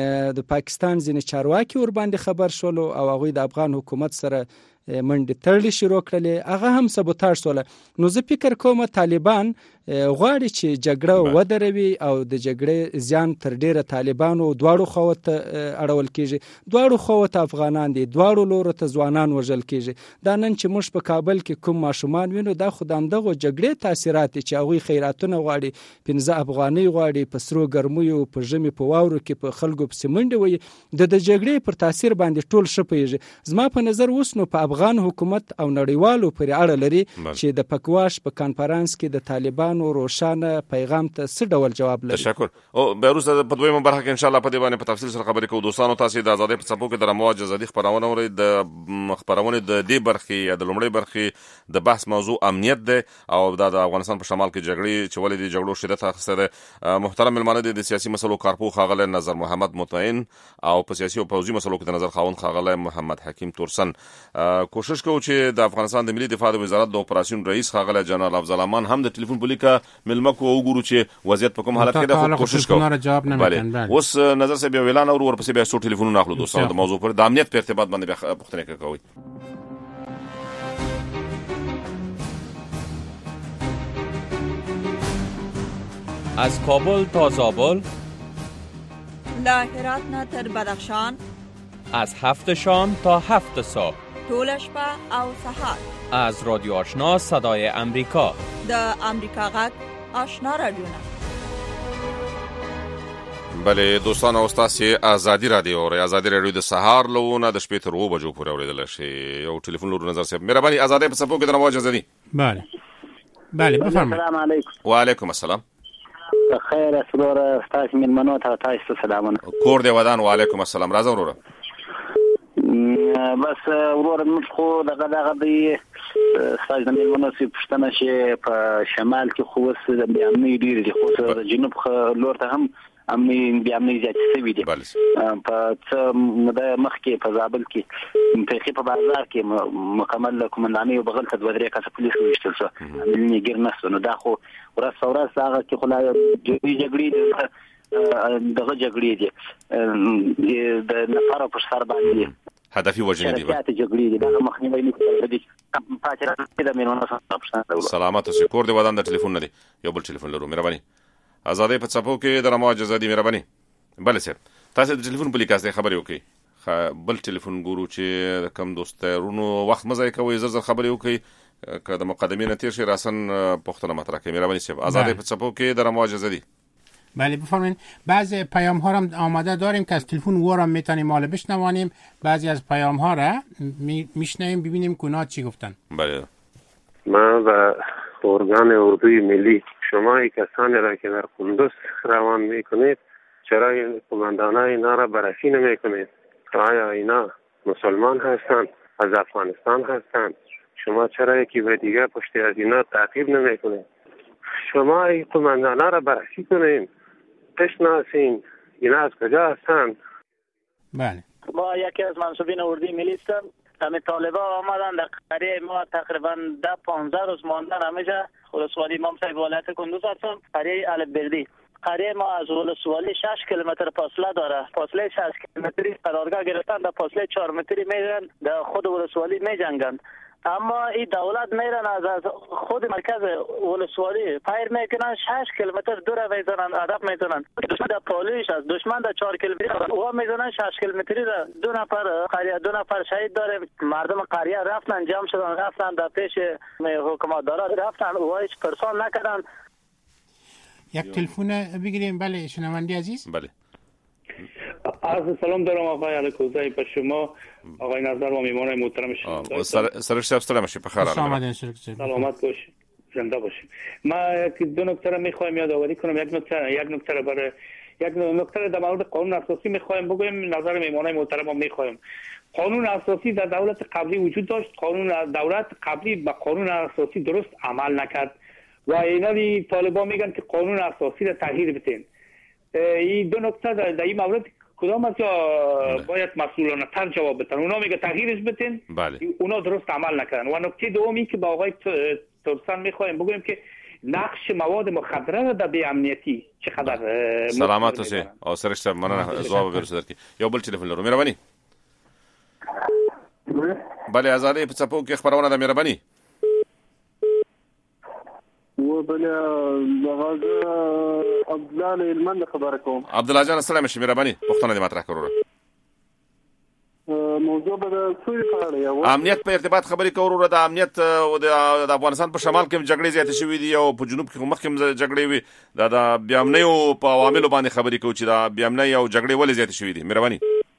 د پاکستان ځینې چارواکي ور باندې خبر شول او هغه د افغان حکومت سره منډه تړلې شروع کړلې هغه هم سبوتاژ سول نو زه فکر کوم طالبان غواړي چې جګړه ودروي او د جګړې زیان تر ډیره طالبانو دواړو خواته اړول کیږي دواړو خواته افغانان دي دواړو لورو ته ځوانان وژل کیږي دا نن چې موږ په کابل کې کوم ماشومان وینو دا خدام دغه جګړې تاثیرات چې هغه خیراتونه غواړي 15 افغاني غواړي په سرو ګرمیو په ژمي په واورو کې په خلکو په سیمنډ وي د جګړې پر تاثیر باندې ټول شپېږي زما په نظر اوس نو په افغان حکومت او نړیوالو پر اړه لري چې د پکواش په کانفرنس کې د طالبانو روشانه پیغام ته څه ډول جواب لري تشکر او بیروس په دویمه برخه کې ان شاء الله په دې باندې په تفصیل سره خبرې کوو دوستانو تاسو د آزادۍ په څپو کې د رمواج ازادي خبرونه اورئ د خبرونه د دې برخې یا د لومړۍ برخې د بحث موضوع امنیت ده او د افغانستان په شمال کې جګړې چې ولې د جګړو شدت اخیسته ده محترم ملمانه د سیاسي مسلو کارپو خاغله نظر محمد مطمئن او په سیاسي او پوځي مسلو کې د نظر خاوند خاغله محمد حکیم تورسن کوشش کوو چې د افغانستان د ملي دفاع د وزارت د اپراسیون رئیس خاغله جنرال افضل امان هم د ټلیفون پولیکا ملمکو وګورو چې وضعیت په کوم حالت کې ده کوشش کوو بله اوس نظر سه بیا ویلان او ورپسې بیا څو ټلیفونونه اخلو دوستانو د موضوع پر د امنیت په ارتباط باندې پوښتنه کوي از کابل تا زابل لا هرات نه تر بدخشان از 7 شام تا 7 صبح طول شپه او سحر از رادیو آشنا صدای امریکا د امریکا غږ آشنا رادیو بله دوستان او تاسو آزادی رادیو او آزادی رادیو د سهار لونه د شپې تر 2 بجو پورې اوریدل شي یو ټلیفون لور نظر صاحب مهرباني آزادی په صفو کې د نواز ازادي بله بفرمایئ السلام علیکم وعلیکم السلام خیر اسرور تاسو مېلمنو ته تاسو سلامونه کور دی ودان وعلیکم السلام راځه وروره بس ورور موږ خو دغه دی ساج د مېلمنو سي پښتنه شي په شمال کې خو وس د امني ډیر دي خو د جنوب لور ته هم امني زیات شوي دي په څه مخ کې په زابل کې په بازار کې مکمل کومنداني او بغل ته د ودرې کاسه پولیس وشتل شو امني ګر نسو نو دا خو ورځ هغه کې خو لا جګړې دغه جګړې دي د نفر په سر باندې هدفي وجنې دي سیاسي جګړې دي دا مخنیوي نه کوي پاتې د مېلمنو سره سلامات اوسئ کور دی ودان د ټلیفون نه دی یو بل ټلیفون لرو مهرباني آزادۍ په څپو کې د رمواج ازادي مهرباني بله صاحب تاسو د ټلیفون په لیکاسته خبرې وکړئ بل ټلیفون ګورو چې کم دوستانو وخت مزه کوي زر خبرې وکړي که د مقدمین تیر شي راسن پختنه مطرح کوي. مهرباني صاحب آزادی په څپو کې در مواجهه دي. بله بفرمایید. بعضی پیام ها را آماده داریم که از تلفن ورا میتونیم مال بشنوانیم. بعضی از پیام ها را میشنویم ببینیم که چی گفتن. بله. ما و ارگان اردوی ملی شما کسانی را که در قندوز روان میکنید چرا این قماندانان اینا را بررسی نمیکنید؟ آیا اینا مسلمان هستند؟ از افغانستان هستند؟ شما چرا یکی و دیگر پشت از اینا تعقیب نمیکنید؟ شما این قماندانان را بررسی کنید، بشناسین اینا از کجا هستند. بله. ما یکی از منصوبین اردوی ملی هستم. همه طالبا آمدن در قریه ما تقریبا 10-15 روز ماندن. همیشه ولسوالی امام صاحب ولایت کندوز هستم. قریه الف بردی. قریه ما از ولسوالی 6 کیلومتر فاصله داره. فاصله 6 کیلومتری قرارگاه گرفتن. در فاصله 4 متری میرن در خود ولسوالی میجنگند. اما این دولت میرن از خود مرکز ولسوالی پیر میکنن 6 کیلومتر دور میزنن، هدف میزنن. دشمن در پالویش است، دشمن در 4 کیلومتر و میزنن 6 کیلومتری را. 2 نفر شهید داره. مردم قریه رفتن، جمع شدن، رفتن در پیش حکومت دارد، رفتن و هیچ پرسان نکردن. یک تلفن بگیریم. بله شنونده عزیز. بله. عرض سلام دارم آقای الکوزی به شما، آقای نظر و میمانای محترم شما. سرش شب سلام باشید. بخیر. سلامت باشید. زنده باشید. ما دو نکته را میخوایم یادآوری کنم. یک نکته در مورد قانون اساسی میخوایم بگویم. نظر میمانای محترم میخوایم. قانون اساسی در دولت قبلی وجود داشت. دولت قبلی به قانون اساسی درست عمل نکرد و اینا طالبان میگن که قانون اساسی را تغییر بدین. این دو نکته در این مورد کدام از باید مسئولانه تر جواب بدن؟ اونا میگه تغییرش بدین. بله. اونا درست عمل نکردن. و نکته دومی که با آقای ترسان میخوایم بگویم که نقش مواد مخدره را در بی امنیتی چقدر سلامت اوسئ او سرش مننه جواب ورسېدل کی یو بل ټلیفون لرو. مهرباني. بله آزادی په څپو کې خبرونه ده. مهرباني. و بل دغه عبد الله هلمند خبره کوم. عبد الله جان السلام علیکم. مهرباني پښتنه دې مطرح کړو. موضوع به څه کړی؟ امنیت په ارتباط خبرې کوو. د امنیت او د افغانستان په شمال کې جګړې زیاتې شوې دي او په جنوب کې مخکې جګړې وي. د بیامنۍ او په عواملو باندې خبرې کوو چې د بیامنۍ او جګړې ولې زیاتې شوې دي. مهرباني.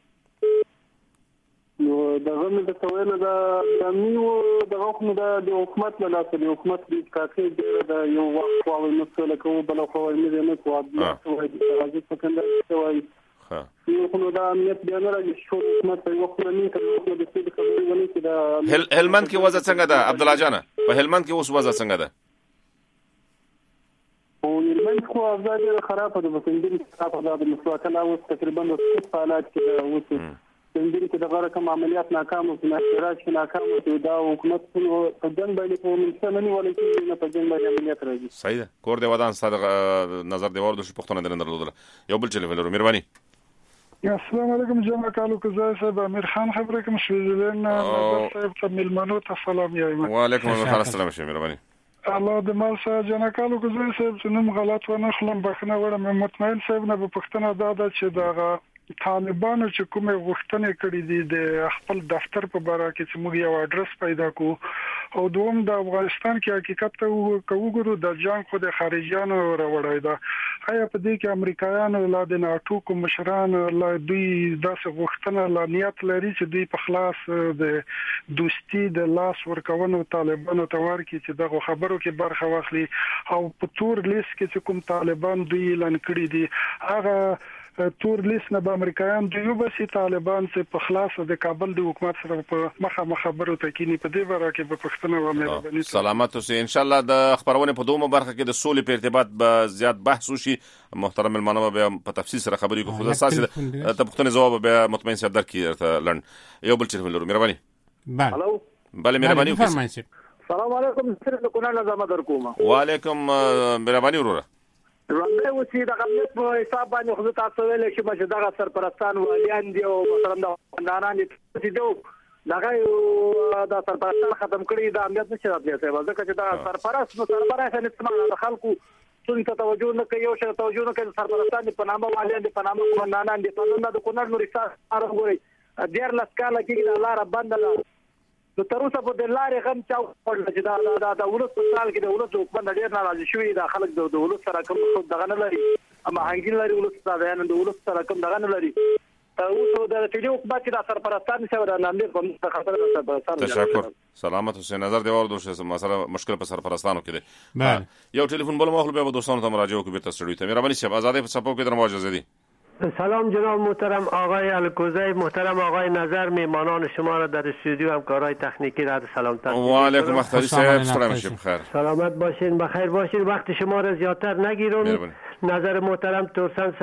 نو دغه مې د تویل د بیامنۍ او دغه خو د حکومت له لاسه د حکومت د کافي ډېر د یو وخت خو مسله کوو بل خو نه کوو د راځي په کنده کوي. یو خو د امنیت بیان راځي شو حکومت په وخت نه کوي د دې خبرې ونی چې د هلمند کې وضع څنګه ده عبد الله جان؟ په هلمند کې اوس وضع څنګه ده؟ او هلمند خو افزاده خرابه ده. بسندري خرابه ده. مسواکه لا اوس تقریبا د حالات کې اوس سندري کې دغه رقم عملیات ناکام او نشرات کې ناکام او دا حکومت په جنگ باندې په منځ نه ولې چې نه په جنگ باندې عملیات راځي. صحیح ده. کور دی ودان ستاسو نظر دی ورته شو پښتون درنه درلودل. یو بل ټلیفون لرو. مهرباني. السلام علیکم جناب کالو کوزای صاحب. امیر خان خبره کوم. سویزرلند نظر صاحب ته ملمنو ته سلام یایم. و علیکم السلام. مهرباني. الله د مال سره جناب کالو کوزای صاحب چې نوم غلط ونه خلم بخنه وړم. مطمئن صاحب نه په پښتنه دا چې دا طالبانو چې کومه غوښتنه کړې دي د خپل دفتر په باره کې چې موږ یو اډرس پیدا کو او دوم د افغانستان کې حقیقت ته وګورو د جنگ خو د خارجيانو راوړای دا. آیا په دې کې امریکایانو لا د ناتو کوم مشران لا دوی داسې غوښتنه لا نیت لري چې دوی په خلاص د دوستي د لاس ورکوونو طالبانو ته ورکړي چې دغه خبرو کې برخه واخلي او په تور لیست کې چې کوم طالبان دوی اعلان کړی دي هغه تور لیست نه به امریکایان دوی به طالبان چې په خلاص د کابل د حکومت سره په مخه خبرو ته کینی په دې باره کې په پښتنه و مهرباني. سلامت اوسئ. ان شاء الله د خبرونه په دومره برخه کې د سولې په ارتباط به زیات بحث وشي. محترم المنو به په تفصیل سره خبرې کوو. خو اساس ته پښتنه جواب به مطمئن شه درکې ته لند. یو بل ټلیفون لرو. مهرباني. بله. بله مهرباني. سلام علیکم. سره کونه نظم درکوم. وعلیکم مهرباني وروره. راځي اوسې د امنیت په حساب باندې خو تاسو ویل چې دغه سرپرستان ولیان دي او مثلا د قانونان دي دغه د سرپرستان ختم کړي د امنیت نشي راتلی ځکه چې دا سرپرست نو سرپرست نه استعمال د خلکو څون ته توجه نه کوي او شته توجه نه کوي. سرپرستان په نامه ولیان دي په نامه قانونان دي په نامه د کونړ نورستان ارغوري ډیر لسکاله کې د الله رب بندل نو تر اوسه په د لارې غم چا وړل چې دا ولس په سال کې د ولس حکومت ډېر ناراضي شوی دا خلک د ولس سره کوم دغه نه لري اما هنګین لري ولس سره د ولس سره کوم دغه نه لري اوس د فدرالي حکومت د سرپرستان څخه د نامیر په خبره سرپرستان تشکر سلامت حسین نظر دی ورته چې مسله مشکل په سرپرستانو کې دی یو ټلیفون بل مخلو به دوستانو ته مراجعه وکړي به تاسو ته مهرباني شي آزادې په صفو کې در مواجهه دي. سلام جناب محترم آقای الکوزی، محترم آقای نظر، میهمانان شما را در استودیو همکارای تکنیکی را سلام تقدیم. و علیکم السلام، سلام بخیر. سلامت باشین، بخیر باشین. وقت شما را زیادتر نگیرم. نظر محترم تورسن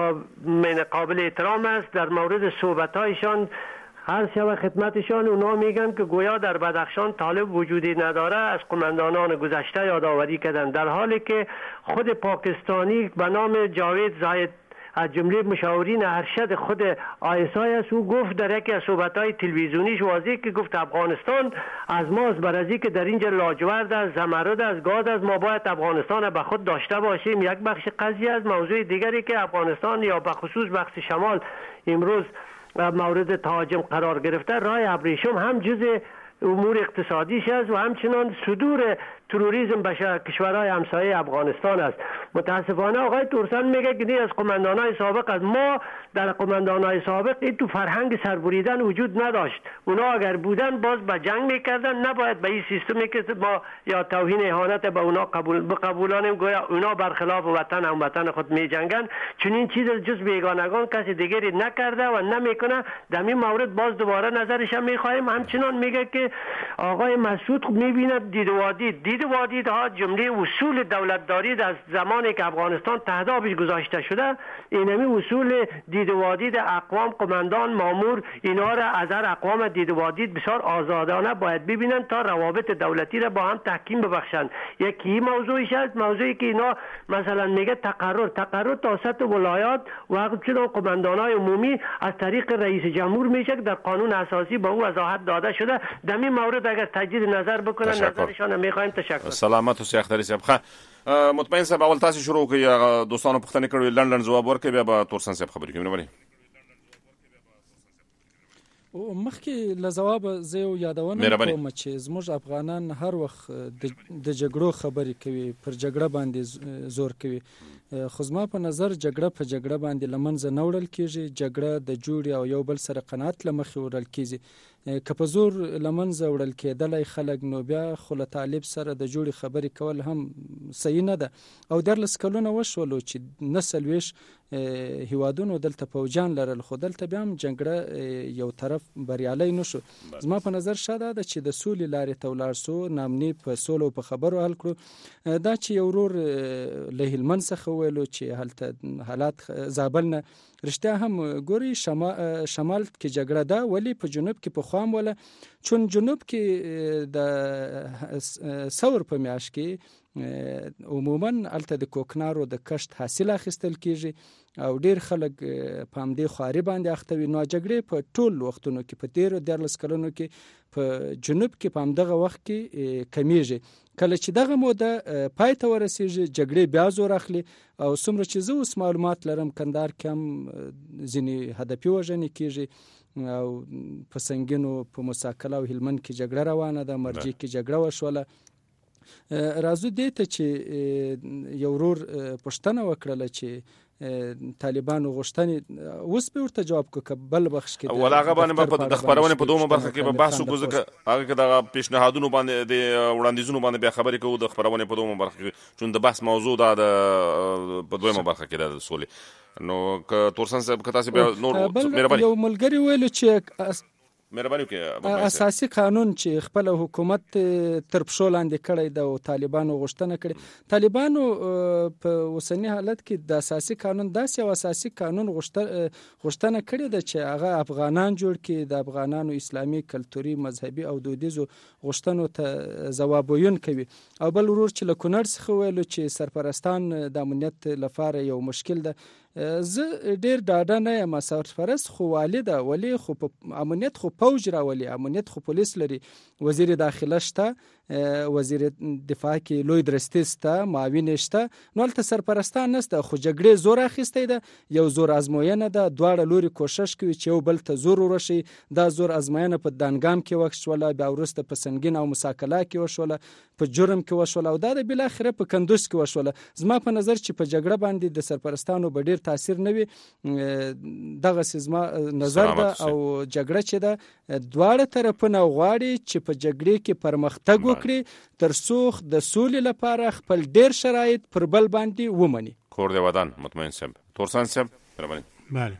صاحب قابل احترام است. در مورد صحبت‌هایشان هر شب خدمتشان اونا میگن که گویا در بدخشان طالب وجودی نداره، از قماندانان گذشته یادآوری کردن، در حالی که خود پاکستانی به نام جاوید زاید از جمله مشاورین ارشد خود آیسای است، او گفت در یکی از صحبت‌های تلویزیونیش واضح که گفت افغانستان از ماست، برای که در اینجا لاجورد است، زمرد است، گاز است، ما باید افغانستان به خود داشته باشیم. یک بخش قضیه از موضوع دیگری که افغانستان یا به خصوص بخش شمال امروز مورد تهاجم قرار گرفته، راه ابریشم هم جزء امور اقتصادیش است و همچنان صدور تروریسم به کشورهای همسایه افغانستان است. متاسفانه آقای تورسن میگه که از قماندانای سابق است. ما در قماندانای سابق این تو فرهنگ سربریدن وجود نداشت. اونا اگر بودن باز به جنگ میکردن، نباید به این سیستمی که ما یا توهین اهانت به اونا قبولانیم گویا اونا برخلاف وطن هم وطن خود میجنگن. چون این چیز جز بیگانگان کسی دیگری نکرده و نمیکنه. در این مورد باز دوباره نظرش هم میخوایم. همچنان میگه که آقای مسعود میبینه دید ها جمله اصول دولتداری از زمانی که افغانستان تحت آبش گذاشته شده، اینمی اصول دید و دید اقوام قماندان مامور اینا را از هر اقوام دید و دید بسیار آزادانه باید ببینن تا روابط دولتی را با هم تحکیم ببخشند. یکی موضوعش است، موضوعی که اینا مثلا میگه تقرر توسط ولایات و همچنین قماندانای عمومی از طریق رئیس جمهور میشه که در قانون اساسی با او وضاحت داده شده. در این مورد اگر تجدید نظر بکنن نظرشان میخوایم. سلامت اوسې اختری صاحب. ښه مطمئن صاحب اول تاسو شروع کړئ، دوستانو پوښتنه کړې لندن جواب ورکړي، بیا به تورسن صاحب خبرې کوي. مهرباني. مخکې له ځواب زه یو یادونه کوم چې زموږ افغانان هر وخت د جګړو خبرې کوي، پر جګړه باندې زور کوي، خو زما په نظر جګړه په جګړه باندې له منځه نه وړل کېږي. جګړه د جوړې او یو بل سره قناعت له مخې وړل کېږي. که په زور له منځه وړل کېدلی خلک، نو بیا خو له طالب سره د جوړې خبرې کول هم صحیح نه ده. او 14 کلونه وشولو چې نه 40 هیوادونو دلته پوجان لرل، خو دلته بیا هم جګړه یو طرف بریالی نشو. زما په نظر شاده ده چې د سولې لارې ته ولاړ سو، نامني په سولو او په خبرو حل کړو. دا چې یو ورور له هلمند څخه ویلو چې هلته حالات زابل نه رښتیا هم ګوري شمال کې جګړه ده، ولی په جنوب کې په خوام ولا چون جنوب کې د ثور په میاشت کې عموما الته د کوکنارو د کشت حاصل اخیستل کیږي او ډیر خلک په همدې خواري باندې اخته وي. نو جګړې په ټول وختونو کې په 13 کلونو کې په جنوب کې په همدغه وخت کې کمیږي. کله چې دغه موده پای ته ورسیږي جګړې بیا زور اخلي او څومره چې زه اوس معلومات لرم کندهار کې هم ځینې هدفي وژنې کیږي او په سنګینو په مساکله او هلمند کې جګړه روانه ده، مرجې کې جګړه وشوله. راځو دې ته چې یو ورور پوښتنه وکړله چې طالبانو غوښتنې اوس به ورته جواب کوي بل بخش کې ول هغه باندې د خبرونه په دومره برخه کې به بحث وکړو ځکه هغه کې د پیشنهادونو باندې د وړاندیزونو باندې بیا خبرې کوو د خبرونه په دومره برخه کې چون د بحث موضوع دا د په دویمه برخه کې د سولې. نو که تورسن صاحب که تاسو بیا نور مهرباني یو ملګری ویل چې مهرباني وکړئ اساسي قانون چې خپل حکومت تر پښو لاندې کړی د طالبانو غوښتنه کړي. طالبانو په اوسنی حالت کې د اساسي قانون داسې یو اساسي قانون غوښتنه کړې ده چې هغه افغانان جوړ کړي، د افغانانو اسلامي کلتوري مذهبي او دودیزو غوښتنو ته ځواب ویون کوي. او بل ورور چې له کونړ څخه ویلو چې سرپرستان د امنیت لپاره یو مشکل ده. زه ډیر ډاډه نه یم، سرپرست خو والده ولی خو امنیت خو پوج راولي، امنیت خو پولیس لري، وزیر داخله شته، وزیر دفاع کې لوی درستی سته، معاون شته، نو هلته سرپرستان نسته، خو جګړې زور اخیستی ده، یو زور ازموینه ده، دواړه لوري کوشش کوي چې یو بل ته زور ورشي. دا زور ازموینه په دانګام کې وشوله، بیا وروسته په سنګین او مساکله کې وشوله، په جرم کې وشوله، او دا د بالاخره په کندوز کې وشوله. زما په نظر چې په جګړه باندې د سرپرستانو به ډیر تاثیر نه وي، دغه زما نظر ده. او جګړه چې ده دواړه طرفونه غواړي چې په جګړې کې پرمختګ وکړي تر څو د سولې لپاره خپل ډیر شرایط پر بل باندې ومني. کور دی ودان مطمئن صاحب. تورسان صاحب بله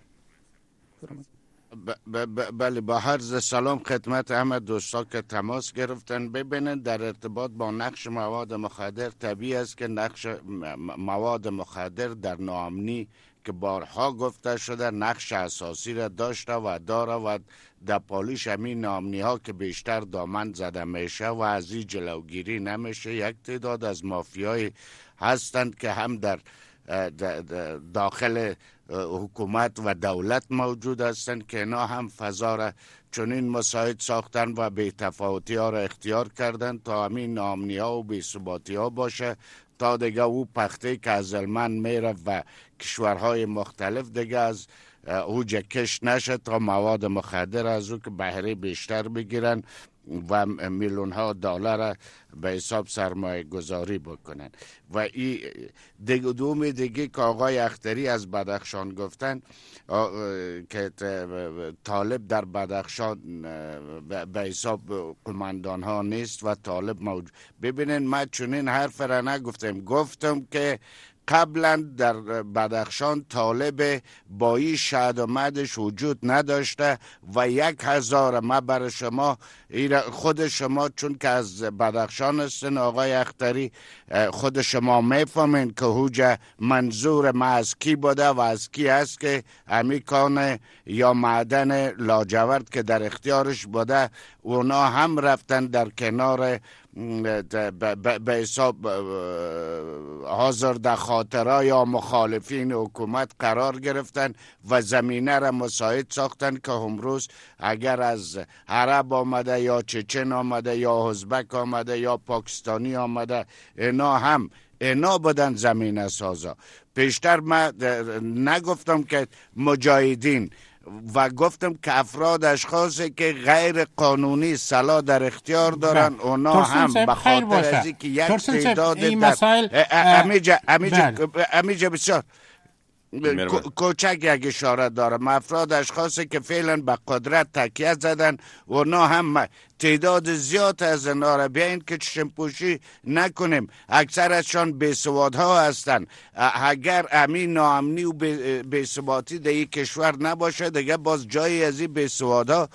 بله با عرض سلام خدمت همه دوستا که تماس گرفتن. ببینید در ارتباط با نقش مواد مخدر طبیعی است که نقش مواد مخدر در ناامنی که بارها گفته شده نقش اساسی را داشته و داره و در پالیش همین ناامنی ها که بیشتر دامن زده میشه و از این جلوگیری نمیشه. یک تعداد از مافیای هستند که هم در داخل حکومت و دولت موجود هستند که اینا هم فضا را چنین مساعد ساختن و بی‌تفاوتی ها را اختیار کردن تا همین ناامنی ها و بی‌ثباتی ها باشه، تا دیگه او پخته که از علمان میره و کشورهای مختلف دیگه از اوجه کش نشه، تا مواد مخدر از او که بهره بیشتر بگیرن و میلیون ها دلار به حساب سرمایه گذاری بکنن. و این دوم دیگه که آقای اختری از بدخشان گفتن که طالب در بدخشان به حساب قماندان ها نیست و طالب موجود. ببینین ما چنین حرف را نگفتم، گفتم که قبلا در بدخشان طالب با این شهد و مدش وجود نداشته و 1000 ما برای شما خود شما چون که از بدخشان هستین آقای اختری خود شما میفهمین که هوجه منظور ما از کی بوده و از کی هست که امیکان یا معدن لاجورد که در اختیارش بوده اونا هم رفتن در کنار به حساب حاضر در خاطره یا مخالفین حکومت قرار گرفتن و زمینه را مساعد ساختن که امروز اگر از عرب آمده یا چچن آمده یا ازبک آمده یا پاکستانی آمده اینا بدن زمینه سازا. پیشتر من نگفتم که مجاهدین و گفتم که افراد اشخاصی که غیر قانونی سلاح در اختیار دارن اونا هم به خاطر از اینکه یک تعداد امیجا بسیار کوچک یک اشاره دارم، افراد اشخاصی که فعلا به قدرت تکیه زدن اونا هم تعداد زیاد از اینا را بیاین که چشم پوشی نکنیم اکثرشان بیسوادها هستن. اگر امین ناامنی و بیثباتی در این کشور نباشه دیگه باز جایی از این بیسوادها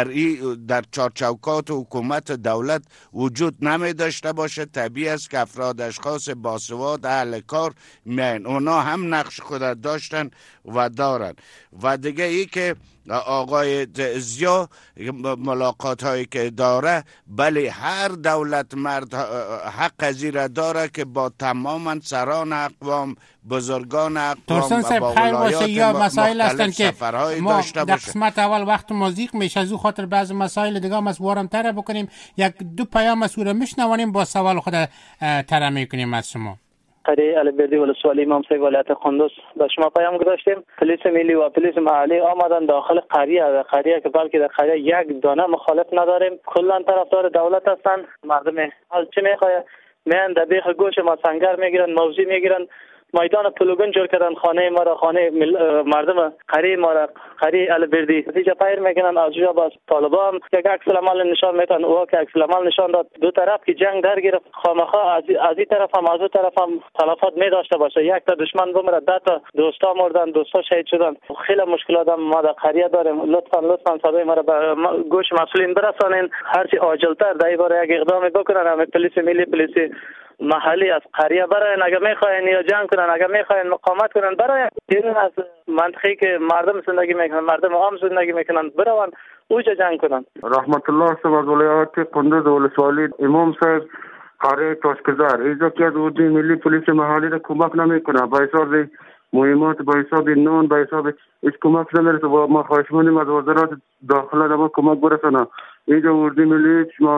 در چارچوکات حکومت دولت وجود نمی داشته باشه. طبیعی است که افراد اشخاص باسواد اهل کار میان اونا هم نقش خود داشتن و دارن. و دیگه ای که آقای زیا ملاقات هایی که داره، بله هر دولت مرد حق از این داره که با تماما سران اقوام بزرگان اقوام و با ولایات یا مسائل هستن که ما در باشه. قسمت اول وقت موزیک میشه از او خاطر بعض مسائل دیگه هم از وارم تره بکنیم. یک دو پیام سوره میشنوانیم با سوال خود تره میکنیم از شما. قریه البردی ولسوالی امام صاحب ولایت قندوز به شما پیام گذاشتیم. پلیس ملی و پلیس محلی آمدن داخل قریه که بلکه در قریه یک دانه مخالف نداریم، کلا طرفدار دولت هستن. مردم حال چه میخواد میان در بیخ گوش ما سنگر میگیرن، موضوع میگیرن، میدان پلوگن جور کردن، خانه ما را، خانه مردم قریه ما را، قریه البردی دیگه پایر میکنن. از جا باز طالبان یک عکس العمل نشان میدن، او که عکس العمل نشان داد. دو طرف که جنگ در گرفت، خامخا از این طرف هم از اون طرف هم تلفات می داشته باشه. یک تا دشمن بمره، 10 تا دوستا مردن، دوستا شهید شدن. خیلی مشکلات ما در قریه داریم. لطفا صدای ما را به گوش مسئولین برسانین، هرچی عاجلتر در این باره یک اقدام بکنن. همه پلیس ملی، پلیس محلی از قریه براین، اگر میخواین یا جنگ کنن، اگر میخواین مقاومت کنن براین. بیرون از منطقه‌ای که مردم زندگی میکنن، مردم عام زندگی میکنن، برون اوجا جنگ کنن. رحمت الله صاحب از ولایت قندوز ولسوالی امام صاحب قریه تاشکزار اینجا که اردوی ملی پلیس محلی را کمک نمیکنه به حساب مهمات، به حساب نان، به حساب هیچ کمک نمیرسه. ما خواهش می‌کنیم از وزارت داخله ما کمک برسانه. اینجا اردوی ملی ما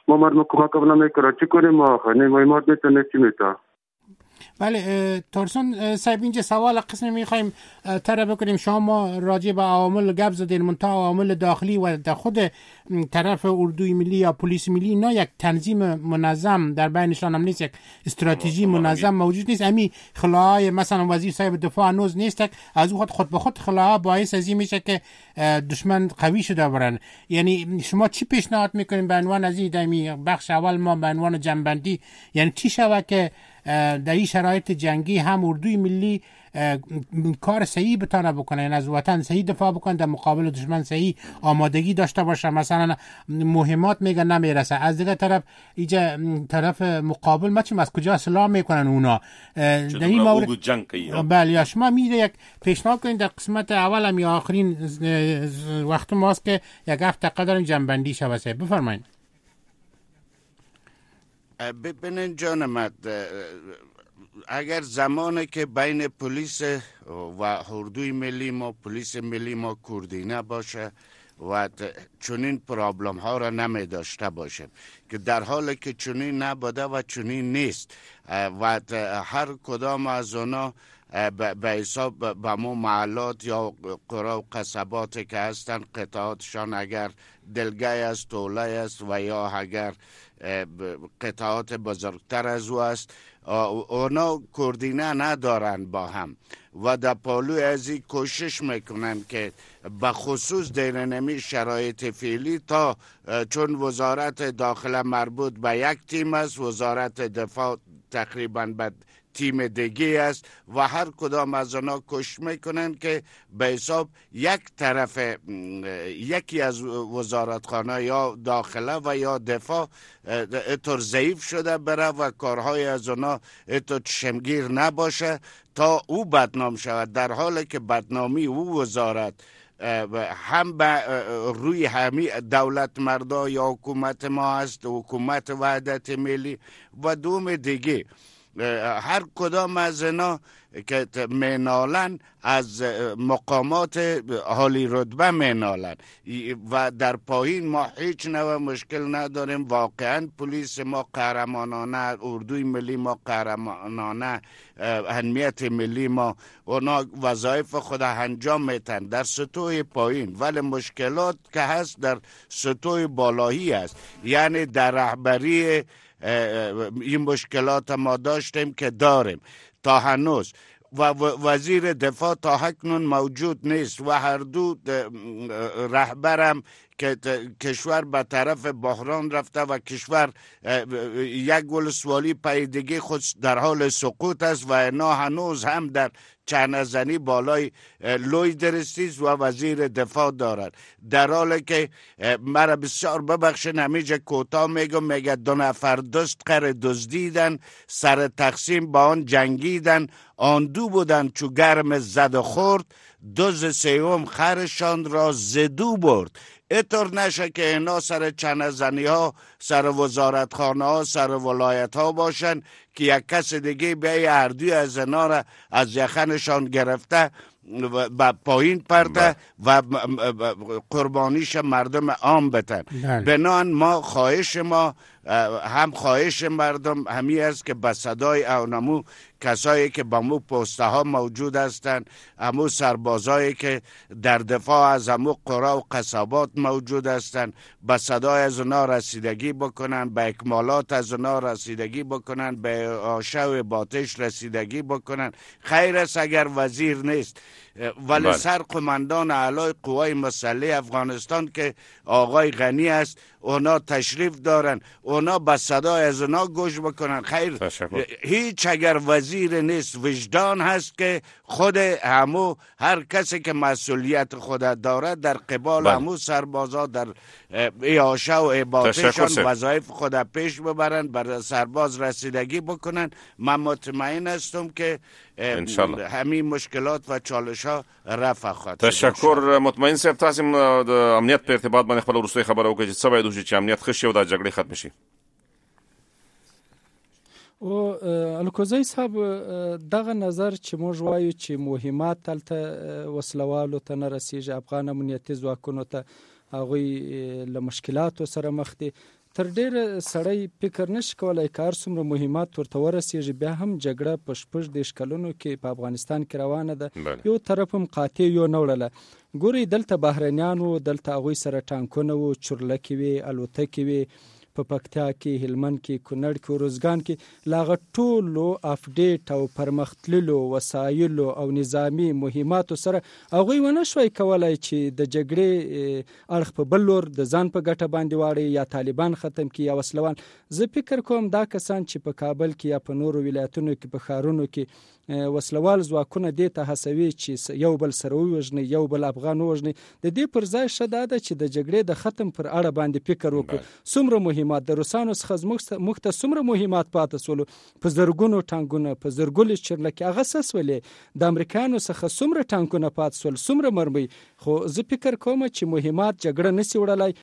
ما مردم کمک نمیکنه چی کنیم ما مهمات میتونه چی میتونه. بله تورسون صاحب اینجا سوال قسمی میخوایم طرح بکنیم. شما راجع به عوامل گپ زدین، منتها عوامل داخلی و در خود طرف اردوی ملی یا پلیس ملی اینا یک تنظیم منظم در بینشان هم نیست، یک استراتژی منظم موجود نیست. امی خلاهای مثلا وزیر صاحب دفاع هنوز نیست، از او خود به خود خلاها باعث از این میشه که دشمن قوی شده برن. یعنی شما چی پیشنهاد میکنین به عنوان از این بخش اول ما به عنوان جنبندی، یعنی چی شود که در این شرایط جنگی هم اردوی ملی کار صحیح بتونه بکنه، یعنی از وطن صحیح دفاع بکنه، در مقابل دشمن صحیح آمادگی داشته باشه؟ مثلا مهمات میگن نمیرسه، از دیگه طرف ایجا طرف مقابل مچم از کجا سلاح میکنن اونا در این مورد جنگ. بله یا شما میره یک پیشنهاد کنید در قسمت اول هم یا آخرین وقت ماست که یک هفته قدر جنبندی شوه. بفرمایید. ببینین جانم، اگر زمانی که بین پلیس و اردوی ملی ما پلیس ملی ما کوردینه باشه و چنین پرابلم ها را نمی داشته باشیم که در حالی که چنین نبوده و چنین نیست و هر کدام از اونا به حساب به مو محلات یا قرا و قصباتی که هستن قطعاتشان اگر دلگه است توله است و یا اگر قطعات بزرگتر از او است، اونا کوردینه ندارن با هم و در پالوی از این کوشش میکنن که بخصوص در نمی شرایط فعلی تا چون وزارت داخله مربوط به یک تیم است، وزارت دفاع تقریبا به تیم دیگه است و هر کدام از آنها کوشش میکنن که به حساب یک طرف یکی از وزارتخانه یا داخله و یا دفاع اتر ضعیف شده بره و کارهای از آنها اتر چشمگیر نباشه تا او بدنام شود، در حالی که بدنامی او وزارت هم به روی همی دولت مردا یا حکومت ما است، حکومت وحدت ملی و دوم دیگه هر کدام از اینا که مینالن از مقامات عالی رتبه مینالن و در پایین ما هیچ نوع مشکل نداریم. واقعا پلیس ما قهرمانانه، اردوی ملی ما قهرمانانه، امنیت ملی ما اونا وظایف خود انجام میتن در سطوح پایین، ولی مشکلات که هست در سطوح بالایی است. یعنی در رهبری این مشکلات ما داشتیم که داریم تا هنوز و وزیر دفاع تا اکنون موجود نیست و هر دو رهبرم که کشور به طرف بحران رفته و کشور یک ولسوالی پیدگی خود در حال سقوط است و اینا هنوز هم در چنزنی بالای لوی درستیز و وزیر دفاع دارد، در حالی که مرا بسیار ببخشن همیجا کوتاه میگه 2 نفر دوست قره دزدیدن، سر تقسیم با آن جنگیدن، آن دو بودن چو گرم زد و خورد، دوز سیوم خرشان را زدو برد. اینطور نشه که اینا سر چنزنی ها، سر وزارتخانه ها، سر ولایت ها باشن که یک کس دیگه بیای اردوی از اینا را از یخنشان گرفته و پایین پرده و قربانیش مردم عام بتن. بنان ما خواهش ما هم خواهش مردم همی است که به صدای اونمو کسایی که با مو پسته ها موجود هستند، همو سربازایی که در دفاع از همو قرا و قصبات موجود هستند، به صدای از اونا رسیدگی بکنن، به اکمالات از اونا رسیدگی بکنن، به آشه و باتش رسیدگی بکنن. خیر است اگر وزیر نیست، ولی سرقماندان اعلای قوای مسلح افغانستان که آقای غنی است، اونا تشریف دارن، اونا به صدای از اونا گوش بکنن. خیر هیچ اگر وزیر نیست، وجدان هست که خود همو هر کسی که مسئولیت خود داره در قبال همو سربازا در ایاشه و ایباتشان وظایف خود پیش ببرن، بر سرباز رسیدگی بکنن. من مطمئن هستم که همین مشکلات و چالش ها رفع خواهد. تشکر. مطمئن صاحب تاسو د امنیت په ارتباط باندې خپل وروستۍ خبره وکړئ چې څه باید وشي چې امنیت ښه شي او د جګړې ختم شي. او الکوزی صاحب دغه نظر چې موږ وایو چې مهمات تلته وسلوالو ته نه رسیږي، افغان امنیتي ځواکونو ته هغوی له مشکلاتو سره مخ دي، تر ډیره سړی فکر نشي کولای کار څومره مهمات ورته ورسیږي بیا هم جګړه په 14 کلونو کې په افغانستان کې روانه ده. یو طرف هم قاطع یو نه وړله. ګوري دلته بهرنیان وو، دلته هغوی سره ټانکونه وو، چورلکې وې، الوتکې وې، په پکتیا کې، هلمند کې، کونړ کې، روزګان کې له هغه ټولو اپډیټ او پرمختللو وسایلو او نظامي مهماتو سره هغوی ونه شوی کولی چې د جګړې اړخ په بل لور د ځان په ګټه باندې واړي یا طالبان ختم کړي یا وسلوال. زه فکر کوم دا کسان چې په کابل کې یا په نورو ولایتونو کې په ښارونو کې وسلوال ځواکونه دې ته هڅوي چې یو بل سره ووژني، یو بل افغان ووژني. د دې پر ځای ښه دا ده چې د جګړې د ختم پر اړه باندې فکر وکړو. څومره مهمات د روسانو څخه موږ ته څومره مهمات پاتې سولو، په زرګونو ټانکونه، په زرګونو چورلکې، هغه څه سولې. د امریکایانو څخه څومره ټانکونه پاتې سول، څومره مرمۍ. خو زه فکر کوم چې مهمات جګړه نسی وړلای.